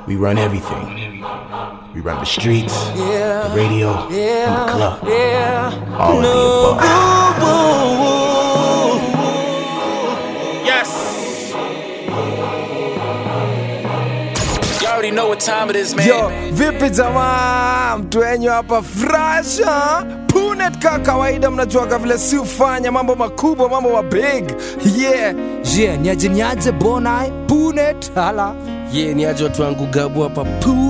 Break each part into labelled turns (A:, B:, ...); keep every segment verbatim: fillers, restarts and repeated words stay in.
A: We run everything. We run the streets, yeah, the radio, yeah, and the club. Yeah. All no. of the above.
B: Yes. You already know what time it is, man.
C: Yo, vipi jamaa, mtu wenyu hapa fresh, huh? Punet ka kawaida, mnajuaga vile si ufanya mambo makubwa, mambo ma big. Yeah. Yeah, nyaje nyaje bonai, Punet, hala.
D: Yeah, ni aje watu wangu gabu hapa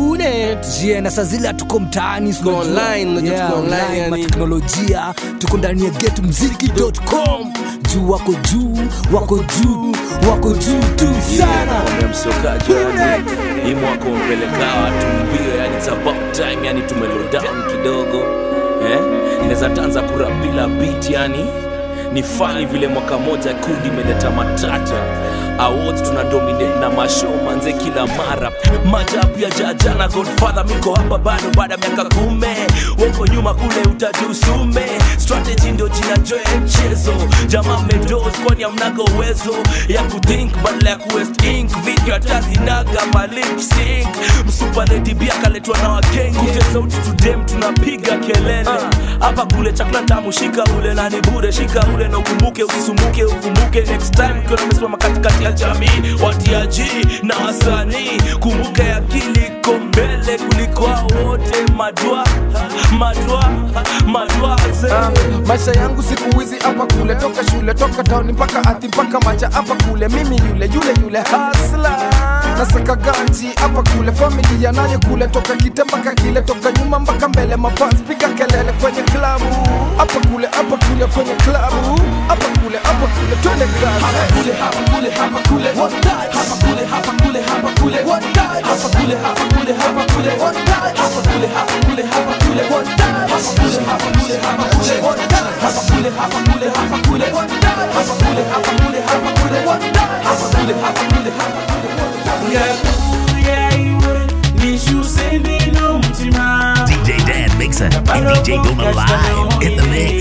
D: Punet.
C: Yeah, na saa zile tuko mtaani,
D: tuko online, unajua tuko online yani
C: teknolojia, tuko ndani ya get mziki dot com. Juu wako juu, wako juu, wako juu tu sana.
D: Wamemsokaji yani, hii mwaka umpeleka watu mbio, yani it's about time, yani tumelow down kidogo. Eh? Inaweza tanza kurapila beat yani. Ni funny vile mwaka moja kundi meleta matata. Awards tunadominate na mashow manze kila mara. Majabu ya jajana Godfather miko hapa bado baada miaka kume. Wongo nyuma kule utajusume. Strategy ndio jina joe mchezo. Jamaa medos kwani hamnaga uwezo ya kuthink badala ya kuwest ink. Video atazi naga ma lip sync. Msupa lady bia kaletwa na wakenge. Kute sauti tudem tunapiga kelele. Hapa kule chakula tamu shika ule na ni bure shika ule na ukumbuke usisumuke ukumbuke next time kuna mesimama katikati ya jamii watiaji na wasanii kumbuke akili iko mbele kuliko wote madwa madwa madwa
C: um, maisha yangu siku hizi hapa kule toka shule toka town mpaka ati mpaka macha hapa kule mimi yule yule yule hustler nasaka ganji hapa kule familia nayo kule toka kitembaka kile toka nyuma mpaka mbele mafans piga kelele kwenye klabu hapa kule hapa kule kwenye klabu hapa kule hapa kule twende klabu hapa kule hapa kule hapa kule what die hapa kule hapa kule hapa kule what die hapa kule hapa kule hapa kule what die hapa kule hapa kule hapa kule what die hapa kule hapa kule hapa kule what die hapa kule hapa kule hapa kule what die hapa kule hapa kule hapa kule what die hapa kule hapa kule hapa kule
E: D J Dan Mixer and D J Goma live in the mix.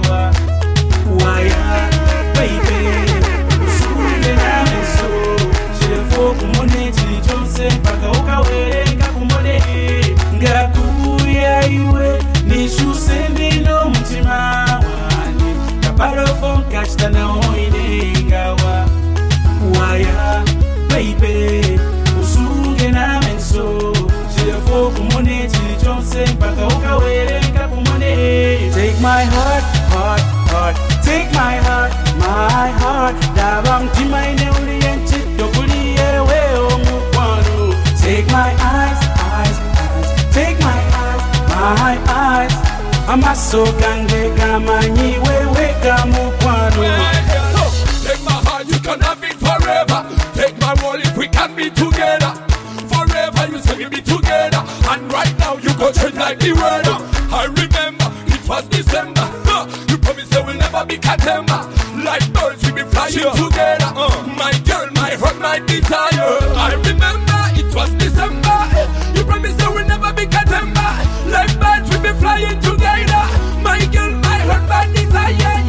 F: Take my heart, heart, heart. Take my heart, my heart. Dabang timay ne uliyenchi dokuli yewe omukwano. Take my eyes, eyes, eyes. Take my eyes, my eyes. Amaso gange gamanyi wewe gamukwano.
G: Take my heart, you can have it forever. Take my word if we can be together. Forever you say we be together. And right now you go change like the weather. I remember it was December. uh, You promised that we'll never be Katemba. Like birds we be flying sure. together. uh, My girl, my heart, my desire. I remember it was December. You promised that we'll never be Katemba. Like birds we be flying together. My girl, my heart, my desire.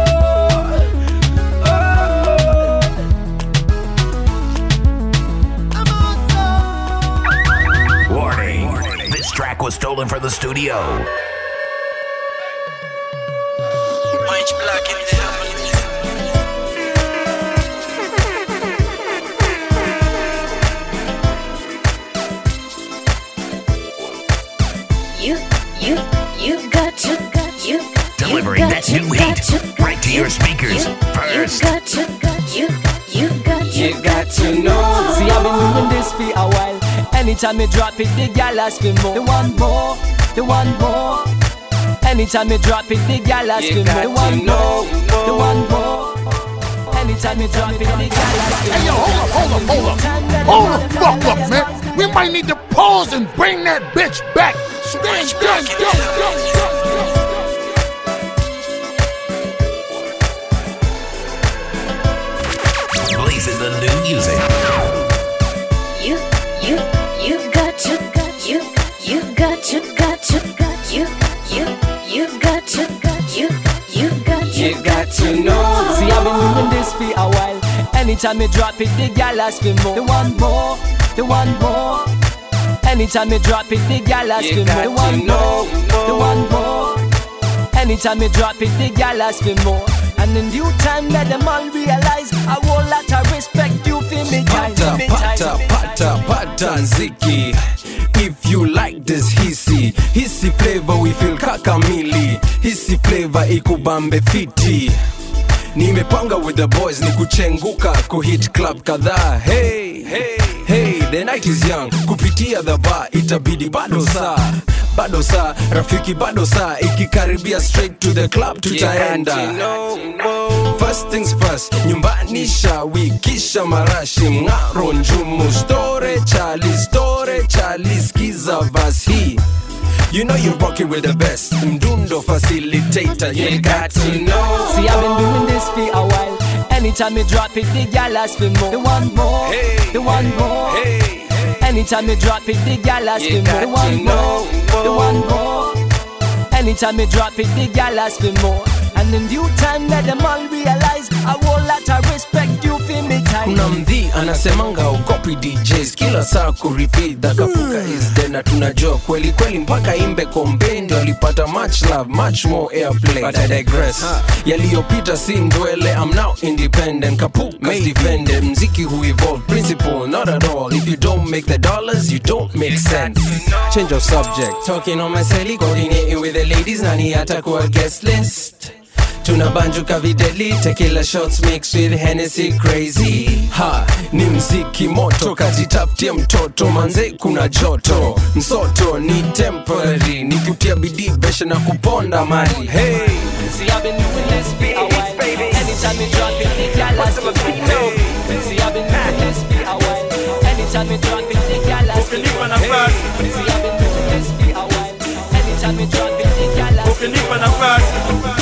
G: oh,
E: oh. Warning. This track was stolen from the studio.
H: You, you, you got to, got you.
E: Delivering that new heat right to your speakers first.
H: You got to, got you. You got to,
I: you got to know. See, I've been doing this for a while. Anytime you drop it, the gal ask me more. The one more, the one more. Anytime you drop it, the gal ask me more. The one more, the one more. Anytime you drop it, the gal ask me more.
J: Hey yo, hold up, hold up, hold up. Hold the fuck up, man. We might need to pause and bring that bitch back. Stand, stand, go, go, go.
E: Blazing the new music.
H: You, you, you got to, got you. You got to, got to, got you. You, you got to, got you. You got to,
I: you got to know. See, I've been doing this for a while. Anytime you drop it, the gal ask me more. The one more, the one more. Anytime me drop it, the gal ask for more. The one more, the one more. Anytime me drop it, the gal ask for more. And in due time, let them all realize a whole lot of respect you feel me tight.
K: Pata, pata, pata, pata, Ziki. If you like this hisi, hisi flavor we feel kakamili. Hisi flavor ikubambe fiti. Nimepanga with the boys ni kuchenguka kuhit club kadhaa. Hey, hey, hey, the night is young. Kupitia the bar itabidi bado saa. Bado saa, rafiki bado saa. Ikikaribia straight to the club tutaenda. First things first, nyumbani shawi kisha marashi mngaro njumu. Store chali, store chali, skiza vasi. You know you're rocking with the best. Mdundo facilitator, you got to know.
I: See, I've been doing this for a while. Anytime me drop it, the gal ask for more. The one more, hey, the one more. Hey, hey. Anytime me drop it, the gal ask for more. The one more, the one more. Anytime me drop it, the gal ask for more. And in due time, let them all realize a whole lot of respect you feel me tight.
K: Kuna mdhi anasemanga ukopi D Js kila saa kurepeat that kapuka is dead. Na tunajua kweli kweli mpaka imbe kombe ndio alipata much love, much more airplay. But I digress, yaliyopita si ndwele. I'm now independent, kapuka defended. Mziki who evolved, principle not at all. If you don't make the dollars, you don't make sense. Change of subject, talking on my celly, coordinating with the ladies. Nani atakuwa guest list? Tunabanjuka videli, tequila shots mixed with Hennessy crazy. Ha, ni mziki moto, kajitafutia mtoto, manze kuna joto. Msoto ni temporary, ni kutia bidii besha na kuponda mali. Hey,
I: see I've been doing this for a while. Anytime me drop it, the gal ask for more. See I've been doing this for a while. Anytime me drop it, the gal ask for more. See I've been doing this for a while. Anytime me drop it, the gal ask for more.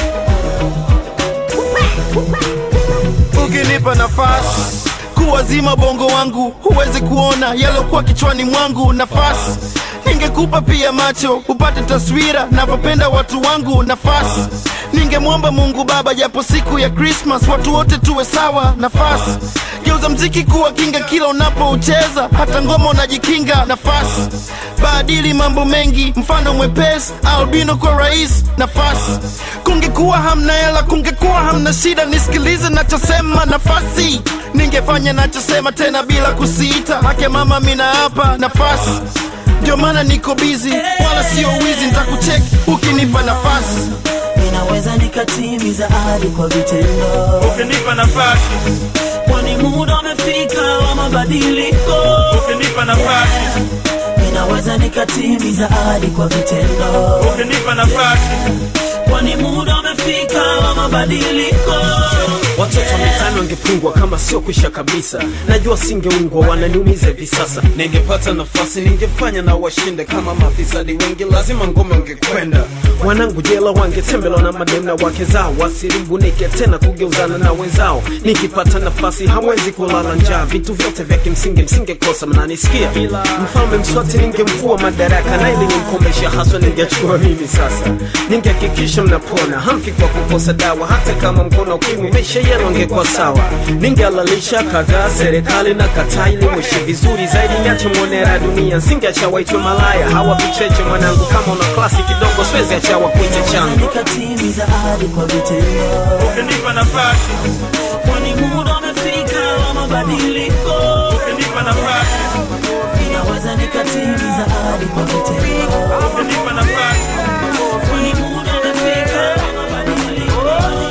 L: Ukinipa nafasi kuwazima bongo wangu, huwezi kuona yalokuwa kichwani mwangu. Nafasi ningekupa pia macho upate taswira navyopenda watu wangu. Nafasi ningemwomba Mungu Baba japo siku ya Christmas watu wote tuwe sawa. Nafasi geuza mziki kuwa kinga kila unapoucheza, hata ngoma unajikinga. Nafasi badili mambo mengi, mfano mwepesi albino kwa rais. Nafasi kungekuwa hamna hela, kungekuwa hamna shida, nisikilize nachosema. Nafasi ningefanya nachosema tena bila kusita. Hake mama mina hapa nafasi, ndio maana niko busy, wala sio wizi. Nitakucheck ukinipa nafasi.
M: Ninaweza nikatimiza ahadi kwa vitendo
L: ukinipa nafasi.
M: Kwani muda umefika wa mabadiliko
L: ukinipa nafasi.
M: Ninaweza nikatimiza ahadi kwa vitendo
L: ukinipa nafasi.
M: Kwani muda umefika wa mabadiliko.
N: Watoto mitano wangepungwa kama sio kuisha kabisa. Najua singeungwa wananiumiza hivi sasa. Ningepata nafasi ningefanya na washinde kama mafisadi wengi, lazima ngome ungekwenda. Wanangu jela wangetembelewa na madem na wake zao, wasiribunike tena kugeuzana na wenzao. Nikipata nafasi hawezi kulala njaa, vitu vyote vya kimsingi msingekosa. Mnanisikia? Mfalme Mswati ningemvua madaraka, na ili nimkomesha haswa ningechukua mimi sasa. Ningehakikisha mnapona, hamfi kwa kukosa dawa. Hata kama mkono ukimwi maisha yenu angekuwa sawa. Ningehalalisha kadhaa serikali na kataa ili mwishi vizuri zaidi. Niache mwonera dunia, singeacha waitwe malaya. Hawa vicheche mwanangu, kama una klasi kidogo siwezi acha wakuite changu.
M: Nikatimiza ahadi kwa vitendo
L: ukinipa nafasi.
M: Kwani muda umefika wa mabadiliko
L: ukinipa nafasi.
M: Ninaweza nikatimiza ahadi kwa vitendo
L: ukinipa nafasi.
M: Kwani muda umefika wa mabadiliko.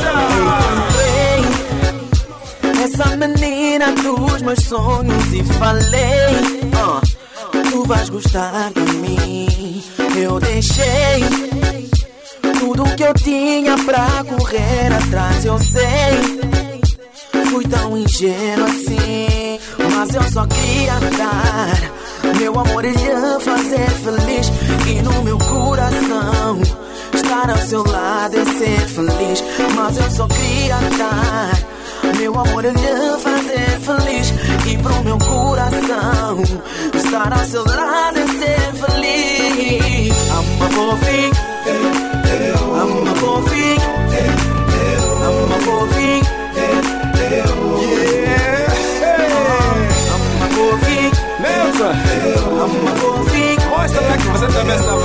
O: Essa menina dos meus sonhos e falei, uh, tu vais gostar de mim. Eu deixei tudo que eu tinha pra correr atrás, eu sei. Fui tão ingênuo assim, mas eu só queria dar meu amor e lhe fazer feliz. E no meu coração estar ao seu lado e ser feliz. Mas eu só queria dar meu amor e lhe fazer feliz. E pro meu coração estar ao seu lado e ser feliz. I'm a fofinho, I'm a fofinho, I'm a fofinho, yeah. I'm a fofinho,
C: Leva. Moi, c'est là que vous êtes la best of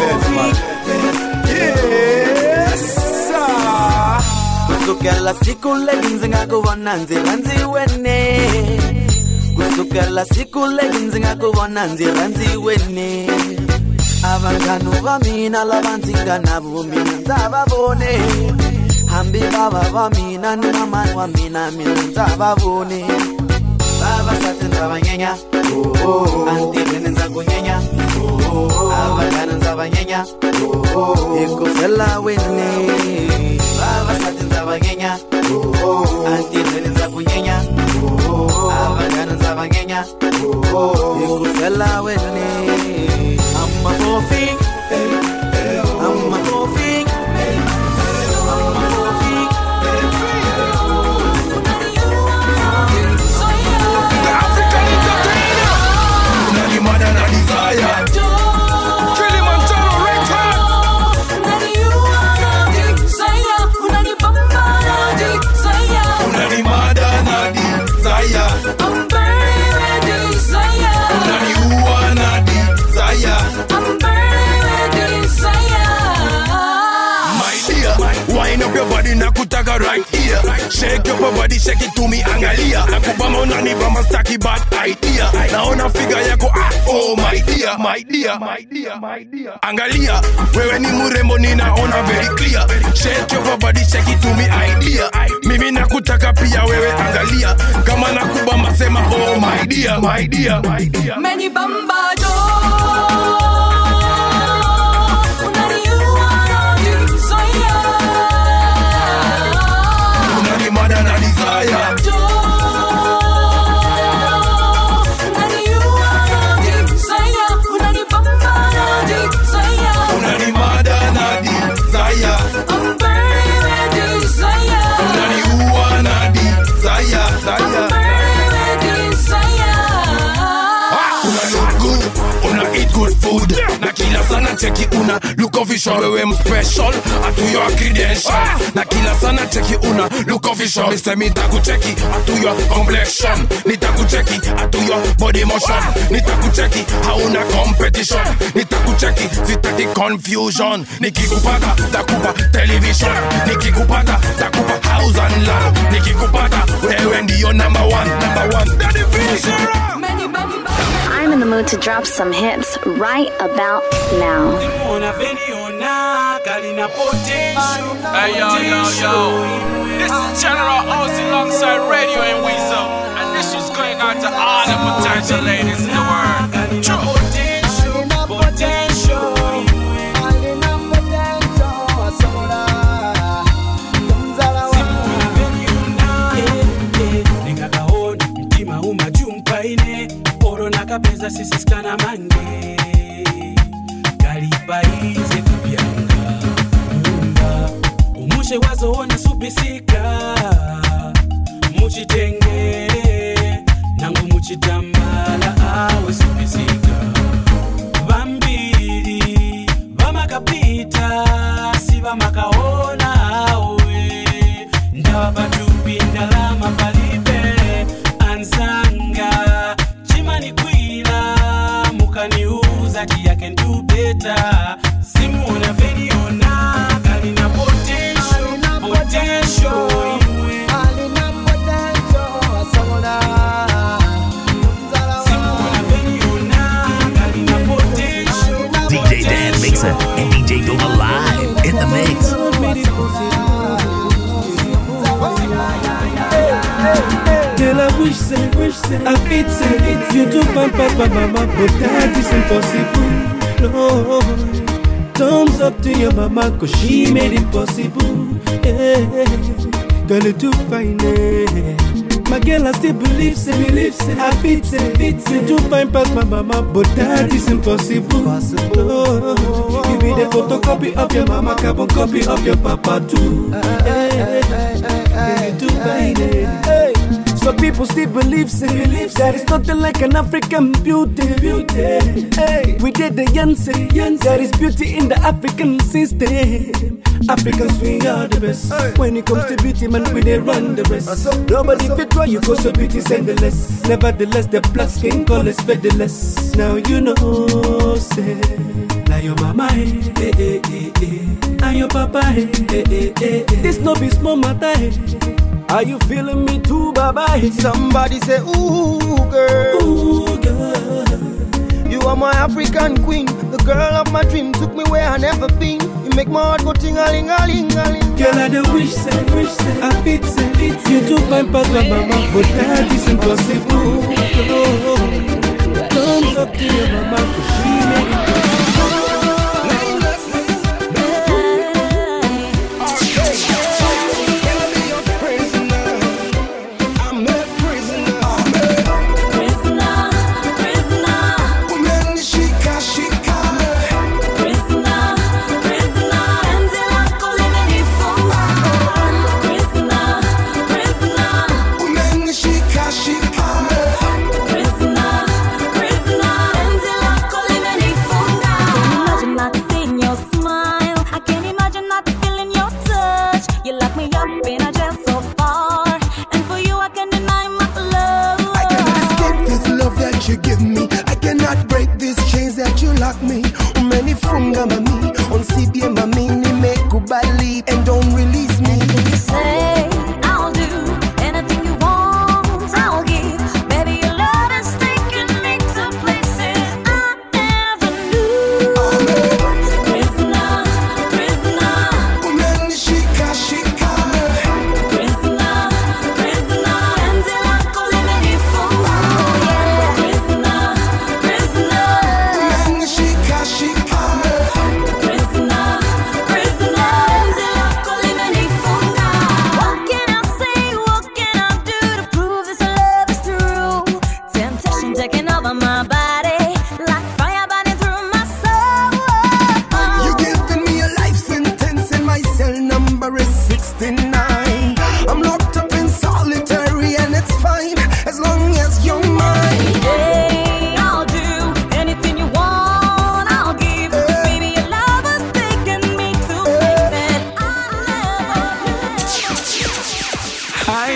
C: Yes, sir.
O: Kusukela siku leginzi ngakubona nzira nziwene. Kusukela siku leginzi ngakubona nzira nziwene. Abangano bamina labanzinga nabo mina nzababone. Hambi baba bamina numa wamina mina nzababone. Baba sathi nzabanyenya. Oh oh. Anti nza kunyenya. Oh oh. Abangano nzabanyenya. Oh oh. Ekufela wene. Baba sathi nzabanyenya. Oh oh. Anti nza kunyenya. Oh oh. Abangano nzabanyenya. Oh oh. Ekufela wene. I'm a coffee. I'm a coffee. I'm a coffee.
G: The African entertainer. Nani mada na desire. Kilimanjaro record. Nani you wanna desire. Unani bamba na desire. Unani mada na desire. I'm very desire. Unani you wanna desire. I'm very desire. My dear, wind up your body na kutaka right here. Shake your body, shake it to me, angalia. Nakubama unani bamba staki bad idea. Naona figure yako ah, oh my dear, my dear, my dear, my dear. Angalia, wewe ni murembo ninaona very clear. Shake your body, shake it to me, idea. Mimi nakutaka pia wewe angalia. Kama nakubamba sema oh my dear, my dear, my dear.
P: Many bamba do. Unani you wanna desire.
G: Unani mada na desire.
P: Unani you wanna desire. Unani bamba na desire.
G: Unani mada na desire.
P: I'm very desire.
G: Unani you wanna desire.
P: I'm very desire.
G: Una look good, una eat good food. Na kila sana cheki una look official. Wewe special, atu your credential. Na kila sana cheki una look official. Me say me taku cheki atu your complexion. Ni taku cheki atu your body motion. Ni taku cheki hauna competition. Ni taku cheki sitaki confusion. Nikikupata takupa television. Nikikupata takupa house and land. Nikikupata wewe ndio number one, number one. Daddy Fisher.
H: I'm in the mood to drop some hits right about now.
B: Hey yo yo yo, this is General Ozzy alongside Radio and Weasel, and this was going out to all the potential ladies in the world. True.
F: Kapeza sisi skana mange Kalipaize kubyanga Mumba Umushe wazo ona subisika Muchitenge Nangu muchitambala awe subisika Vambiri Vama kapita Siva makaona awe Ndawa patupi ndalama palipe Anzanga Chimani kwila Mukaniuza kia can do better Simu ona video na Kalina potential Potential Kalina potential Samona Simu ona video na Kalina potential
E: D J Dan Mixer and D J Doma live in the mix.
Q: Girl, I wish say, wish say, I fit say, you do fine, papa, mama, but that is impossible. No, thumbs up to your mama, cause she made it possible. Yeah, girl, you do fine, yeah. My girl, I still believe, say, believe, say, I fit say, fit say, you do fine, past my mama, but that is impossible. No, you be the photocopy of your mama, carbon copy of your papa too. Yeah, girl, you do fine, yeah. So people still believe, say, believe that it's nothing like an African beauty. beauty. Hey, we did the Yancy, there is beauty in the African system. Africans, we are the best. Hey. When it comes to beauty, man, we they run the rest. Nobody fit why you go so beauty endless. Nevertheless, the black skin color is featherless. Now you know, say, now your mama, eh, eh, eh, eh, eh. And your papa, eh, eh, eh, eh, eh. This no be small matter, eh. Are you feeling me too, bye-bye?
L: Somebody say, ooh, girl.
Q: Ooh, girl.
L: You are my African queen. The girl of my dream took me where I never been. You make my heart go ting-a-ling-a-ling-a-ling.
Q: Girl, I don't wish, say, wish, say, I fit, say, fit. You too fine, past my mama, but that is impossible. Oh, thumbs up to your mama, cause she made it.
L: Me, many funga mami, on C B M mami, ni me kubali and don't release me.
P: Anything you say, I'll do. Anything you want, I'll give. Baby, your love is taking me to places I never knew. Prisoner, prisoner.
L: Umeni shika shika.
P: Prisoner, prisoner. Until I call him any fool. Prisoner, prisoner.
L: Shika, shika.
P: Prisoner, prisoner, until I call him any funga. What can I say, what can I do to prove this love is true? Temptation taking over my body, like fire burning through my soul.
L: You giving me a life sentence and my cell number is sixty-nine. I'm locked up in solitary and it's fine as long as you're mine.
P: Hey, I'll do anything you want. I'll give. Baby, your love has taken me to places I
F: Hi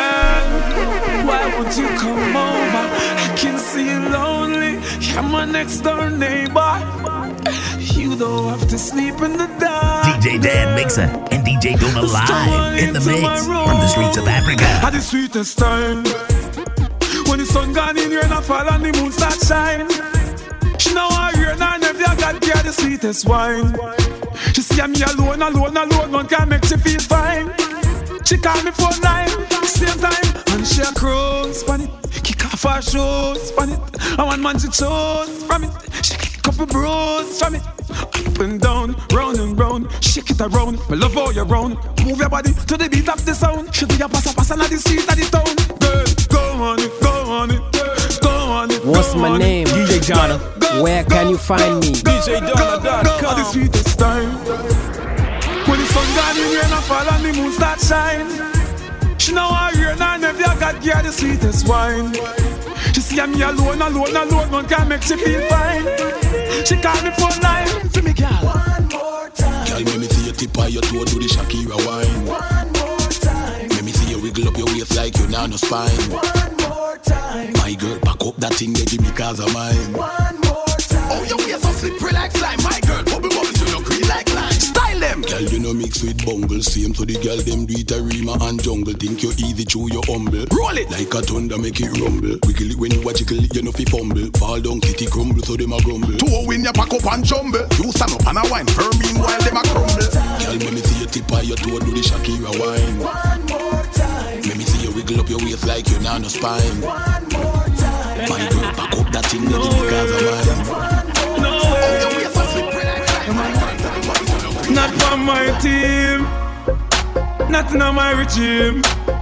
F: girl, why won't you come over? I can see you lonely. You're my next door neighbor. You don't have to sleep in the dark.
E: D J Dan Mixer and D J Dona live in the mix from the streets of Africa.
F: At the sweetest time, when the sun gone in, rain a fall and the moon start shine. She know I hear now never got care the sweetest wine. She see me alone, alone, alone, one can make she feel fine. She call me for nine, same time, and she a cruise on it. Kick off her shoes on it. I want man she chose from it. She kick up a bruise from it. Up and down, round and round, shake it around. Me love how you round. Move your body to the beat of the sound. She do your pass a pass on the street of the town. Girl, go on it, go on it, go on it.
R: What's my name? D J Donna. Where can you find me?
F: D J Donna dot com. The sweetest time. When the sun gone in, rain a fall and the moon start shine. She know I hear now never got gear the sweetest wine. She see me alone, alone, alone, one can make she feel fine. She call me for nine, for me girl.
L: One more time.
S: Girl, let me see you tip on your toe, do the Shakira wine.
L: One more time.
S: Let me see you wiggle up your waist like you now no spine.
L: One more time.
S: My girl, back up that thing, they give me cause of mine.
L: One more time.
S: Oh, your waist so slippery like slime. My girl, bubble bubbles, you look green like lime. Style them. Girl, you know mix with bungle. Same to the girl, them do it a rima and jungle. Think you easy, chew your humble. Roll it like a thunder, make it rumble. Wiggle it when you watch it, you know fi fumble. Fall down, kitty crumble, so them a grumble. Two when you pack up and jumble. You stand up and a wine, her meanwhile them a crumble. Girl, let me see you tip on your toe, do the Shakira wine.
L: One more time.
S: Let me see you wiggle up your waist like you now no spine.
L: One more time.
S: My girl, back up that thing, they give me cause of mine.
F: No way.
S: Oh, your waist so slippery like slime.
F: Not from my team, not in my regime,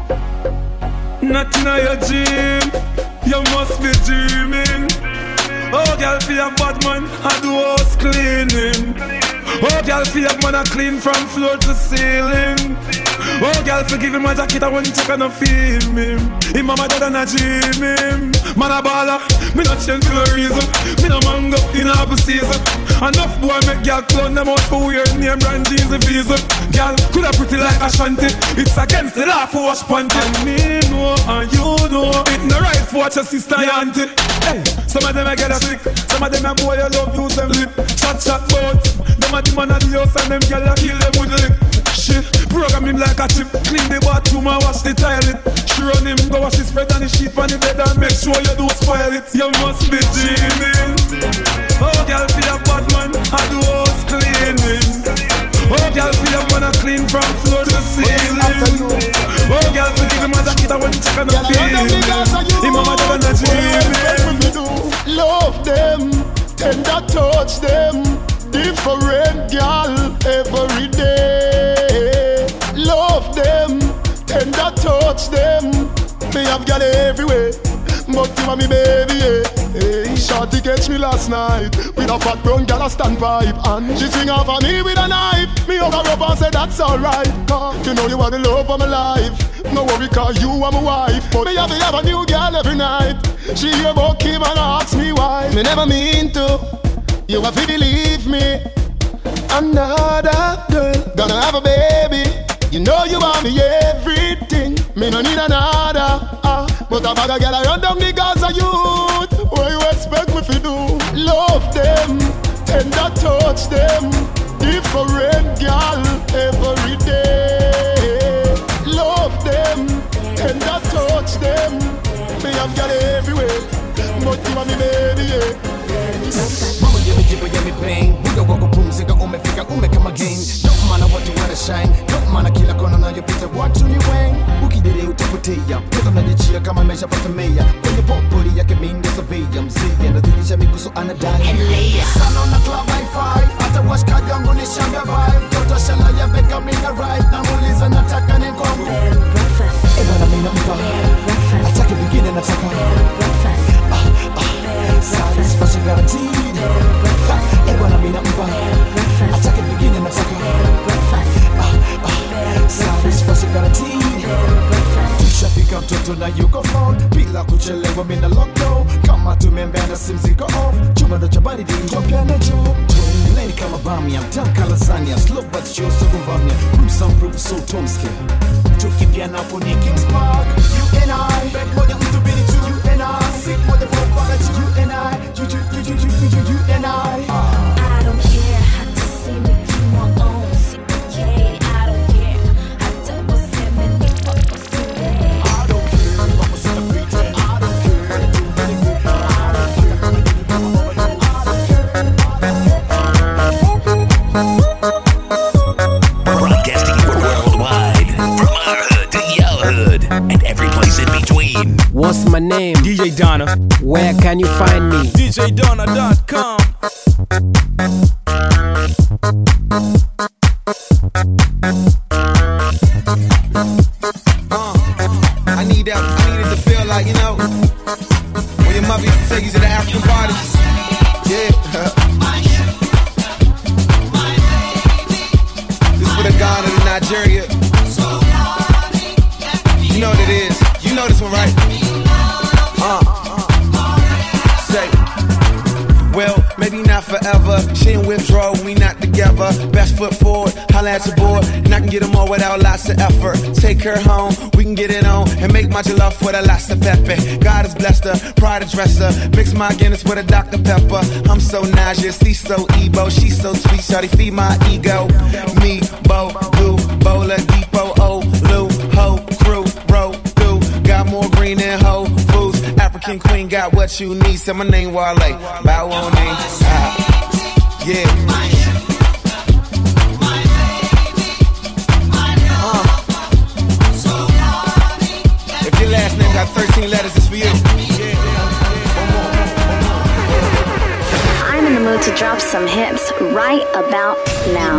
F: not in your gym. You must be dreaming. Oh, girl, feel a bad man, I do house cleaning. Oh, girl, feel a man, I clean from floor to ceiling.
T: Oh, girl, forgive him a jacket, I want to check and I feel him. Him mama dad and I dream him. Man a baller, me not change for no reason. Me no mango in apple season. Enough boy make girl clown them out for weird name brand jeans and visa. Girl, coulda pretty like Ashanti. It's against the law for wash panty. And me know and you know it no right for watch your sister and auntie. Hey, some of them I get a sick. Some of them a boy I love use them lip. Chat chat bout. Them a the man at the house and them girl a kill them with lip. Shit, program him like a chip. Clean the bathroom and wash the toilet. She run him, go wash his spread and the sheet on the bed and make sure you don't spoil it. You must be dreaming. Oh, girl, feel a bad man, I do house cleaning. Oh, girl, feel a man, I clean from floor to ceiling. Oh, girl, forgive him a jacket, I want to check on the feeling. Him mama dad and a dreaming.
U: Love them, tender touch them. Different girl every day. Love them, tender touch them. Me have girl everywhere, but you are me baby, yeah. Hey, shorty catch me last night with a fat brown girl a standpipe, and she swing off on me with a knife. Me hug her up and say that's alright, cause you know you are the love of my life. No worry cause you are my wife, but me have to have a new girl every night. She hear about Kim and ask me why. Me never mean to, you have to believe me. Another girl gonna have a baby. You know you want me everything. Me no need another, uh, but a bag of girl I run down the Gaza youth. What you expect me to do? Love them, tender touch them. Different girl every day. Love them, tender touch them. Me have girl everywhere, but you want me baby, yeah.
C: Mama give me jibber, give me pain. We don't go boom, zigga, ume fika, ume kama game. Don't matter what you wanna shine. Don't matter kila kona na yopita watu ni wang. Ukidere utapotea, pesa mnajichia kama mesha pata meya. Kwenye popoli yake minde surveya. Mzee anazidisha miguso anadai. Sana on the club high five. Hata wash card yangu ni shanga vibe. Toto shala ya beka mina right. Na muuliza nataka ni kongo. Eba na mina mba. Atake vingine nataka. Satisfaction guaranteed. Ebwana mina mba. Atake vingine nataka. Satisfaction guaranteed. Tushafika mtoto na yuko phone. Bila kuchelewa mina lockdown. Kama tumembea simu ziko off. Chuma ndo cha baridi njopya na job. Lady kama bamia, mtamka lasagna. Slow but sure so kuvamia. Room soundproof so tomskia. Tukipia napo ni Kings Park. You and I, back moja mtu bini tu. You and I, sick moja kwa kwa tu. You and I, you you you you you you you and I.
P: I don't care how to see me do my own C K. I don't care how to go seven me fuck us today.
C: I don't care what was in the future. I don't care. I don't care.
E: Broadcasting worldwide from our hood to your hood and every place in between.
R: What's my name?
N: D J Donna.
R: Where can you find me?
N: D J Donna dot com.
V: Uh, I need that. I needed to feel like, you know, when your mother used to take you to the African parties. Yeah. This for the Ghana to Nigeria. You know what it is. You know this one, right? Uh, say, well, maybe not forever. She in withdrawal, we not together. Best foot forward, holla at your boy, and I can get them all without lots of effort. Take her home, we can get it on, and make my jollof with a lots of pepper. God has blessed her, pride dresser. Mix my Guinness with a Doctor Pepper. I'm so nauseous, he's so Ebo, she's so sweet, shawty feed my ego. Me, Bo, Boo, Bola, Depot, O, Lou, Ho, Crew, Bro, Do. Got more green than Whole Foods. African queen got what you need. Say my name Wale, bow on me. Ah, yeah. Uh. If your last name got thirteen letters, it's for you.
H: I'm in the mood to drop some hits right about now.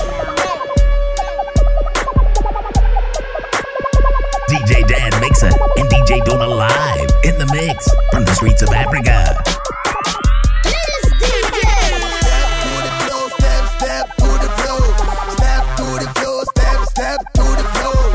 E: D J Dan Mixer and D J Donna live in the mix from the streets of Africa.
U: Step to the flow, step to the flow, step, step to the flow.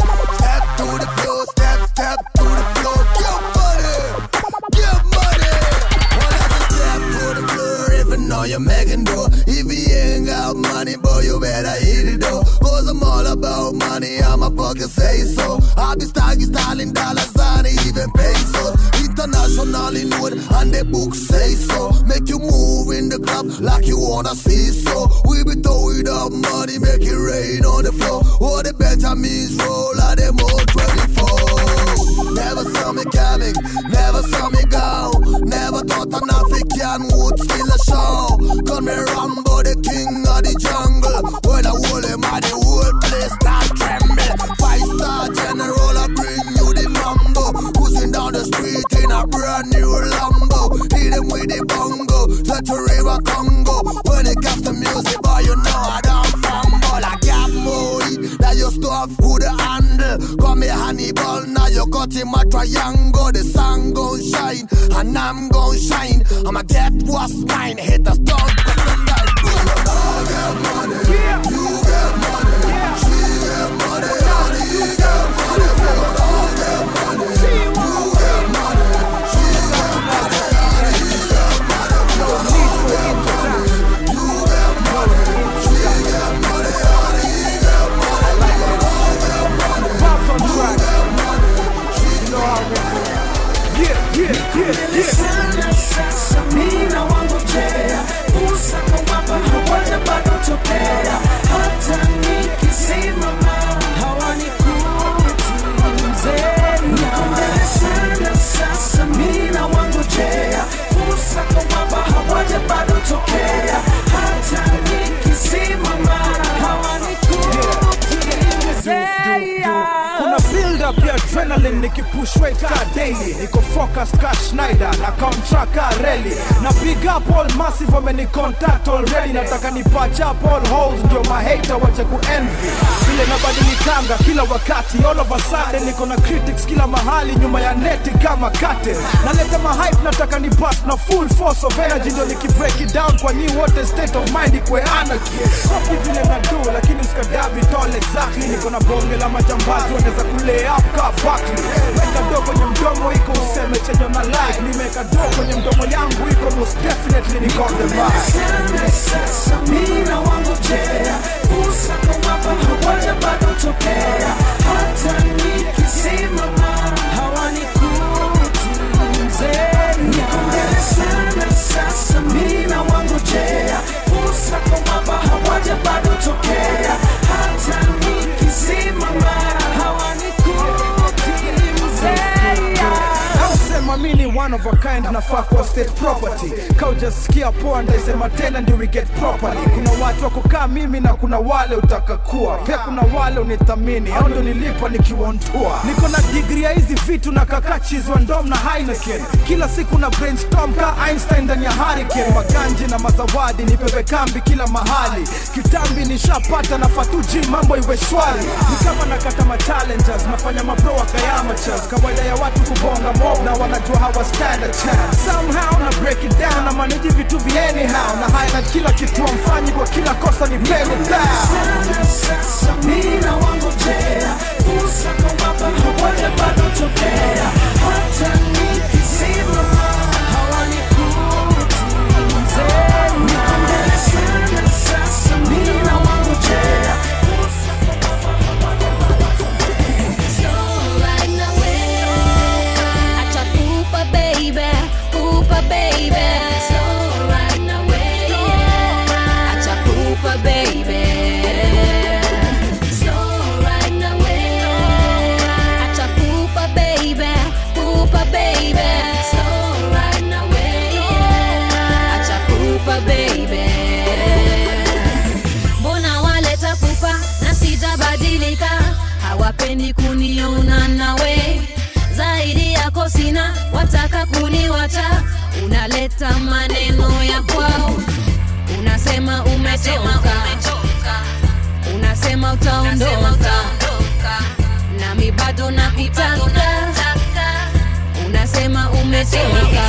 A: you're making dough. If you ain't got money, boy, you better hit it though. Cause I'm all about money, I'm a pocket say so. I be stacking, styling dollars and even pesos. Internationally known and the books say so. Make you move in the club like you wanna see so. We be throwing up money, make it rain on the floor. All the Benjamins roll at them all twenty-four. Never saw me coming, never saw me go. Never thought an African would steal a show. Call me Rambo, the king of the jungle. When I hold him at the whole place start tremble. Five star general, I bring you the mambo. Pushing down the street in a brand new Lambo. Hit him with the bongo, touch a river Congo. When it comes to music, boy, you know I don't fumble. I got more heat that your stuff who the handle. Call me Hannibal, now you cut him a triangle. The sun gon' shine, and I'm gon' shine. I'ma get what's mine, haters don't question that. I get money, you get money, she get money, honey, you get money. I get money, you get money, she get money, honey, you get money. No need for introduction. You get money, she get money, honey, you get money. I get money, pop on track. You know how we do. Yeah, yeah, yeah, yeah. Sasa mina wangu jea Usa kumamba hawana bado tokea Hata nikisimama Hawani kuti mzee Sana sasa mina wangu jea Usa kumamba hawana bado tokea Hata nikisimama Hawani kuti mzee
D: Kuna build up ya adrenaline nikipush way ka daily. Niko focus ka Schneider na contract ka rally. Na big up all massive wameni contact already. Nataka ni patch up all holes ndio mahater wache ku envy. Vile nabadilikanga kila wakati, all of a sudden niko na critics kila mahali nyuma ya neti kama curtain. Naleta ma hype nataka ni bust na full force of energy ndio niki break it down kwa new water state of mind ikwe anarchy. Copy vile na do lakini usikadabi tall exactly. Niko na bonge la majambazi wanaweza kulay up ka Barkley. Weka do kwenye mdomo iko useme chenye na like. Nimeka do kwenye mdomo yangu iko most definitely niko on the mic.
M: Sasa mina wangu jea Usa kumamba hawana bado tokea Hata nikisimama Hawani kuti mzee Sana sasa mina wangu jea Usa kumamba hawana bado tokea Hata nikisimama Hawani kuti mzee
D: Sema mini one of a kind nafaa kwa state property. Kaujasikia poa ndaisema tena ndio we get properly. Kuna watu wako kaa mimi na kuna wale utaka kuwa. Pia kuna wale unithamini au ndo nilipa nikiwantua. Niko na degree ya hizi vitu na kakachis wa ndom na Heineken. Kila siku na brainstorm ka Einstein ndani ya hurricane. Maganji na mazawadi nipewe kambi kila mahali. Kitambi nishapata na fatuji mambo iwe shwari. Ni kama nakata ma challenges nafanya mabro wakayama chas. Kawaida ya watu kubonga mob na wanajua hawa stand a chance. Somehow na break it down na manage vitu vi anyhow. Na highlight kila kitu amfanyi kwa kila kosa ni play it down.
M: Sana sasa mina wangu jea Usa kumamba hawana bado tokea Hata nikisimama Hawani kuti mzee Sana sasa mina wangu jea
W: Hawapendi kuniona nawe zaidi yako sina, wataka kuniwacha, unaleta maneno ya kwao, unasema umetoka, unasema utaondoka, nami bado nakutaka, unasema umetoka.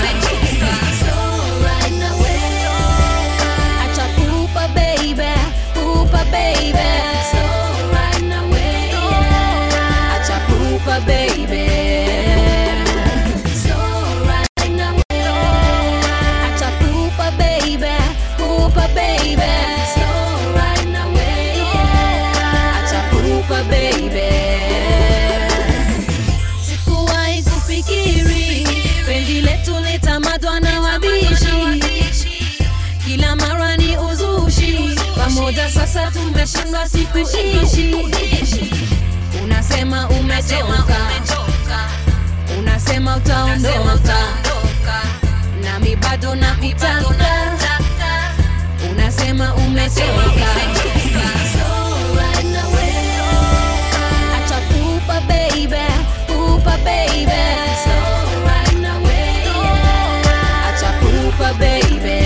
W: Acha pupa baby, pupa baby, Pupa baby, so right now, acha pupa baby, unashindwa sikuishi. Unasema umechoka, unasema utaondoka, nami bado nakutaka. Unasema umechoka, acha pupa baby, pupa baby, acha pupa baby.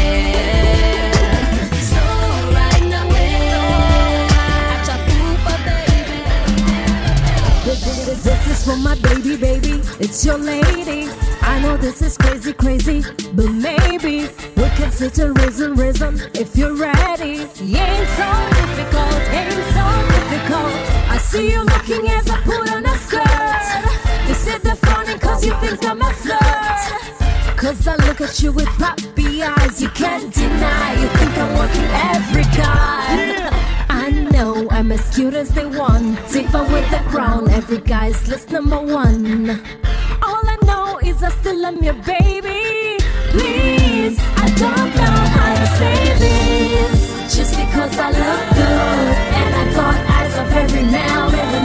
P: This is for my baby, baby. It's your lady. I know this is crazy, crazy, but maybe we can sit and reason, reason if you're ready. It ain't so difficult, ain't so difficult. I see you looking as I put on a skirt. You sit there frowning cause you think I'm a flirt. Cause I look at you with puppy eyes, you can't deny. You think I'm working every guy. I know I'm as cute as they want. Even with the crown, every guy's list number one. All I know is I still am your baby. Please, I don't know how to say this. Just because I look good and I got eyes of every male in the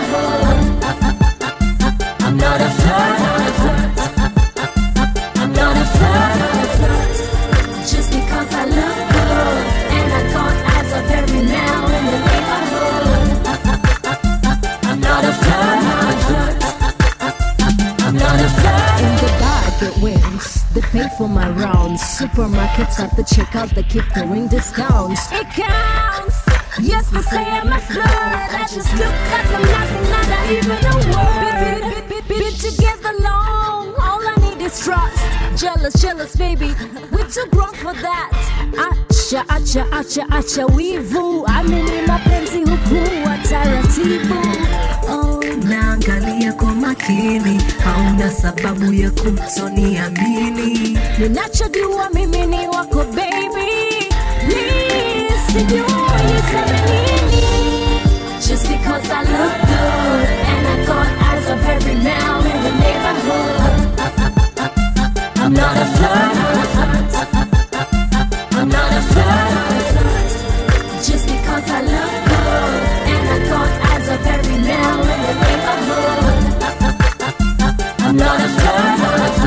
P: neighborhood. I'm not a flirt, I'm a flirt. I'm not a flirt, I'm a flirt. Just because I look good and I got eyes of every male in the neighborhood. I'm not a flirt, I'm a flirt. I'm not a flirt. In the dark it wins. They pay for my rounds. Supermarkets at the checkout, they keep throwing discounts. It counts. Yes, they say I'm a flirt. I just look like I'm nothing, not even a word. Been, been, been together long. All I need is trust. Jealous, jealous, baby. We're too grown for that. Acha, acha, acha, acha, wivu. Amini mapenzi huku wa taratibu. Oh, naangalia kwa makini, hauna sababu ya kutoniamini. Ninachojua mimi ni wako baby. Please, sijui niseme nini. Just because I look good and I got eyes of every male in the neighborhood. I'm not a flirt, I'm a flirt. I'm not a flirt, I'm a flirt. Just because I look good and I got eyes of every male in the neighborhood. I'm not a flirt, I'm a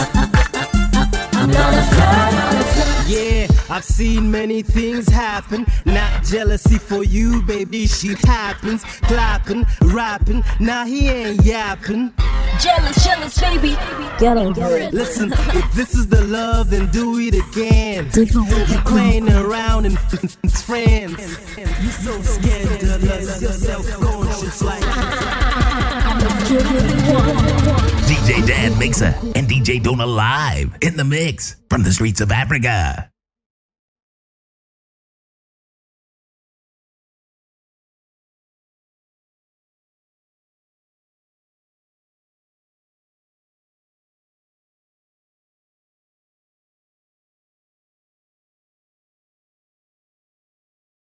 P: flirt. I'm not a flirt, I'm a flirt.
Q: Yeah, I've seen many things happen. Not jealousy for you, baby. She happens, clapping, rapping. Now he ain't yapping.
P: Jealous, jealous, baby. Get over it.
Q: Listen, if this is the love, then do it again. You playing around and friends. You so scandalous, you're self-conscious like.
E: D J Dan Mixer and D J Dona live in the mix from the streets of Africa.